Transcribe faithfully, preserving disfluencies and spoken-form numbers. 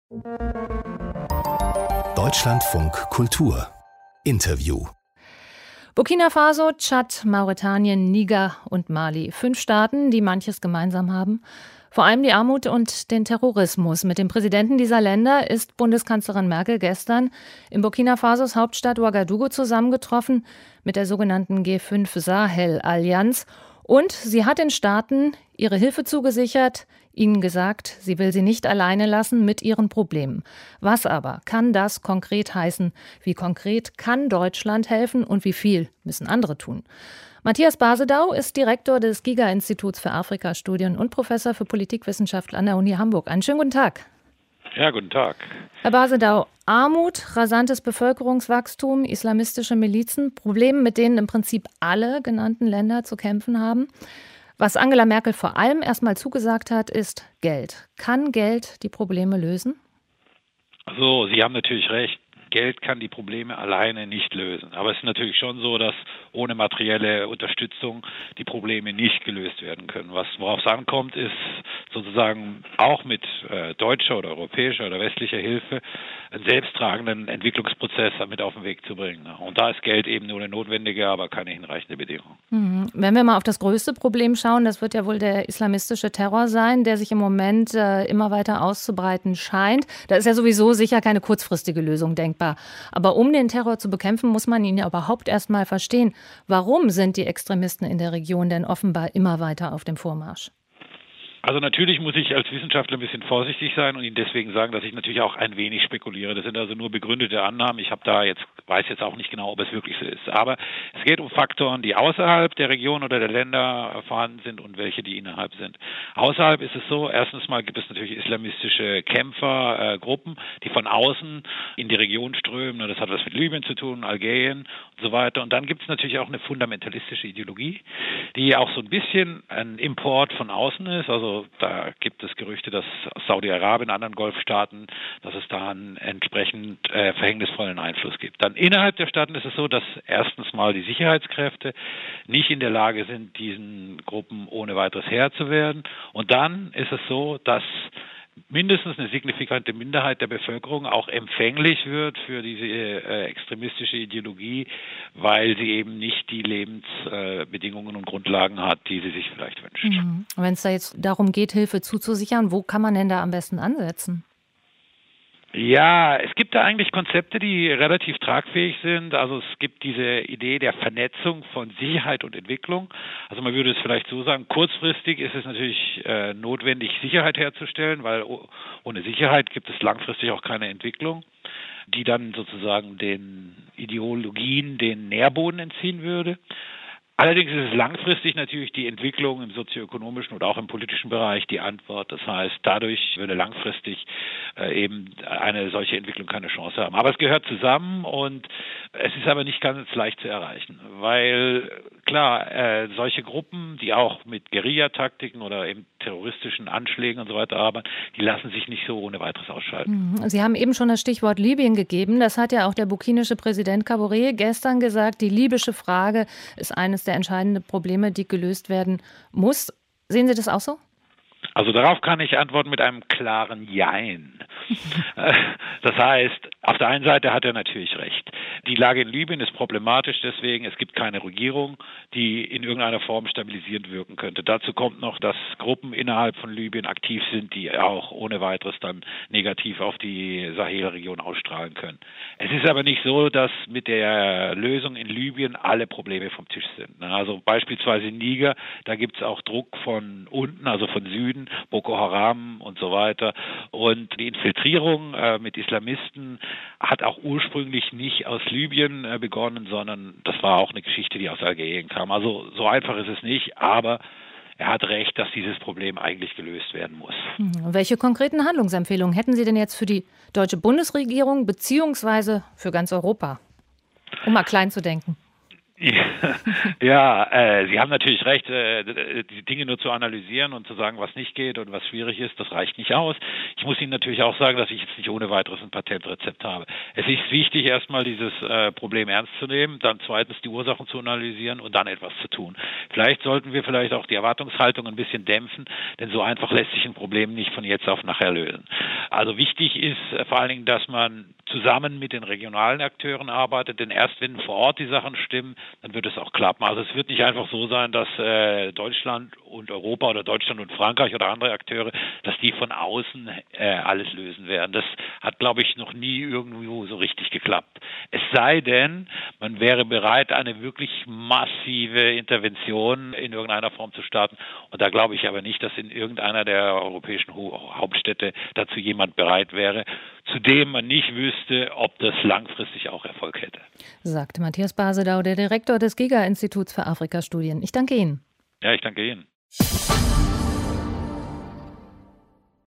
Deutschlandfunk Kultur Interview. Burkina Faso, Tschad, Mauretanien, Niger und Mali. Fünf Staaten, die manches gemeinsam haben. Vor allem die Armut und den Terrorismus. Mit dem Präsidenten dieser Länder ist Bundeskanzlerin Merkel gestern in Burkina Fasos Hauptstadt Ouagadougou zusammengetroffen mit der sogenannten G fünf Sahel-Allianz. Und sie hat den Staaten ihre Hilfe zugesichert, ihnen gesagt, sie will sie nicht alleine lassen mit ihren Problemen. Was aber kann das konkret heißen? Wie konkret kann Deutschland helfen und wie viel müssen andere tun? Matthias Basedau ist Direktor des GIGA-Instituts für Afrikastudien und Professor für Politikwissenschaft an der Uni Hamburg. Einen schönen guten Tag. Ja, guten Tag. Herr Basedau, Armut, rasantes Bevölkerungswachstum, islamistische Milizen, Probleme, mit denen im Prinzip alle genannten Länder zu kämpfen haben. Was Angela Merkel vor allem erstmal zugesagt hat, ist Geld. Kann Geld die Probleme lösen? Also, Sie haben natürlich recht. Geld kann die Probleme alleine nicht lösen. Aber es ist natürlich schon so, dass ohne materielle Unterstützung die Probleme nicht gelöst werden können. Was, worauf es ankommt, ist sozusagen auch mit äh, deutscher oder europäischer oder westlicher Hilfe einen selbsttragenden Entwicklungsprozess mit auf den Weg zu bringen. Und da ist Geld eben nur eine notwendige, aber keine hinreichende Bedingung. Mhm. Wenn wir mal auf das größte Problem schauen, das wird ja wohl der islamistische Terror sein, der sich im Moment äh, immer weiter auszubreiten scheint. Da ist ja sowieso sicher keine kurzfristige Lösung denkbar. Aber um den Terror zu bekämpfen, muss man ihn ja überhaupt erst mal verstehen. Warum sind die Extremisten in der Region denn offenbar immer weiter auf dem Vormarsch? Also natürlich muss ich als Wissenschaftler ein bisschen vorsichtig sein und Ihnen deswegen sagen, dass ich natürlich auch ein wenig spekuliere. Das sind also nur begründete Annahmen. Ich habe da jetzt weiß jetzt auch nicht genau, ob es wirklich so ist. Aber es geht um Faktoren, die außerhalb der Region oder der Länder vorhanden sind und welche, die innerhalb sind. Außerhalb ist es so, erstens mal gibt es natürlich islamistische Kämpfergruppen, äh, die von außen in die Region strömen. Das hat was mit Libyen zu tun, Algerien und so weiter. Und dann gibt es natürlich auch eine fundamentalistische Ideologie, die auch so ein bisschen ein Import von außen ist. Also da gibt es Gerüchte, dass Saudi-Arabien, anderen Golfstaaten, dass es da einen entsprechend äh, verhängnisvollen Einfluss gibt. Dann innerhalb der Staaten ist es so, dass erstens mal die Sicherheitskräfte nicht in der Lage sind, diesen Gruppen ohne weiteres Herr zu werden. Und dann ist es so, dass mindestens eine signifikante Minderheit der Bevölkerung auch empfänglich wird für diese äh, extremistische Ideologie, weil sie eben nicht die Lebensbedingungen äh, und Grundlagen hat, die sie sich vielleicht wünscht. Mhm. Wenn es da jetzt darum geht, Hilfe zuzusichern, wo kann man denn da am besten ansetzen? Ja, es gibt da eigentlich Konzepte, die relativ tragfähig sind. Also es gibt diese Idee der Vernetzung von Sicherheit und Entwicklung. Also man würde es vielleicht so sagen, kurzfristig ist es natürlich äh, notwendig, Sicherheit herzustellen, weil ohne Sicherheit gibt es langfristig auch keine Entwicklung, die dann sozusagen den Ideologien den Nährboden entziehen würde. Allerdings ist es langfristig natürlich die Entwicklung im sozioökonomischen oder auch im politischen Bereich die Antwort. Das heißt, dadurch würde langfristig äh, eben eine solche Entwicklung keine Chance haben. Aber es gehört zusammen und es ist aber nicht ganz leicht zu erreichen, weil klar, äh, solche Gruppen, die auch mit Guerillataktiken oder eben terroristischen Anschlägen und so weiter arbeiten, die lassen sich nicht so ohne weiteres ausschalten. Sie haben eben schon das Stichwort Libyen gegeben. Das hat ja auch der burkinische Präsident Kaboré gestern gesagt. Die libysche Frage ist eines der entscheidenden Probleme, die gelöst werden muss. Sehen Sie das auch so? Also darauf kann ich antworten mit einem klaren Jein. Das heißt, auf der einen Seite hat er natürlich recht. Die Lage in Libyen ist problematisch, deswegen es gibt keine Regierung, die in irgendeiner Form stabilisierend wirken könnte. Dazu kommt noch, dass Gruppen innerhalb von Libyen aktiv sind, die auch ohne weiteres dann negativ auf die Sahelregion ausstrahlen können. Es ist aber nicht so, dass mit der Lösung in Libyen alle Probleme vom Tisch sind. Also beispielsweise in Niger, da gibt es auch Druck von unten, also von Süden, Boko Haram und so weiter. Und die Infiltrierung äh, mit Islamisten hat auch ursprünglich nicht aus Libyen äh, begonnen, sondern das war auch eine Geschichte, die aus Algerien kam. Also so einfach ist es nicht, aber er hat recht, dass dieses Problem eigentlich gelöst werden muss. Mhm. Welche konkreten Handlungsempfehlungen hätten Sie denn jetzt für die deutsche Bundesregierung beziehungsweise für ganz Europa, um mal klein zu denken? Ja, äh, Sie haben natürlich recht, äh, die Dinge nur zu analysieren und zu sagen, was nicht geht und was schwierig ist, das reicht nicht aus. Ich muss Ihnen natürlich auch sagen, dass ich jetzt nicht ohne weiteres ein Patentrezept habe. Es ist wichtig, erstmal dieses äh, Problem ernst zu nehmen, dann zweitens die Ursachen zu analysieren und dann etwas zu tun. Vielleicht sollten wir vielleicht auch die Erwartungshaltung ein bisschen dämpfen, denn so einfach lässt sich ein Problem nicht von jetzt auf nachher lösen. Also wichtig ist äh, vor allen Dingen, dass man zusammen mit den regionalen Akteuren arbeitet, denn erst wenn vor Ort die Sachen stimmen, dann wird es auch klappen. Also es wird nicht einfach so sein, dass äh, Deutschland und Europa oder Deutschland und Frankreich oder andere Akteure, dass die von außen äh, alles lösen werden. Das hat, glaube ich, noch nie irgendwo so richtig geklappt. Es sei denn, man wäre bereit, eine wirklich massive Intervention in irgendeiner Form zu starten. Und da glaube ich aber nicht, dass in irgendeiner der europäischen Hauptstädte dazu jemand bereit wäre, zu dem man nicht wüsste, ob das langfristig auch Erfolg hätte. Sagt Matthias Basedau, der Direktor des Giga-Instituts für Afrikastudien. Ich danke Ihnen. Ja, ich danke Ihnen.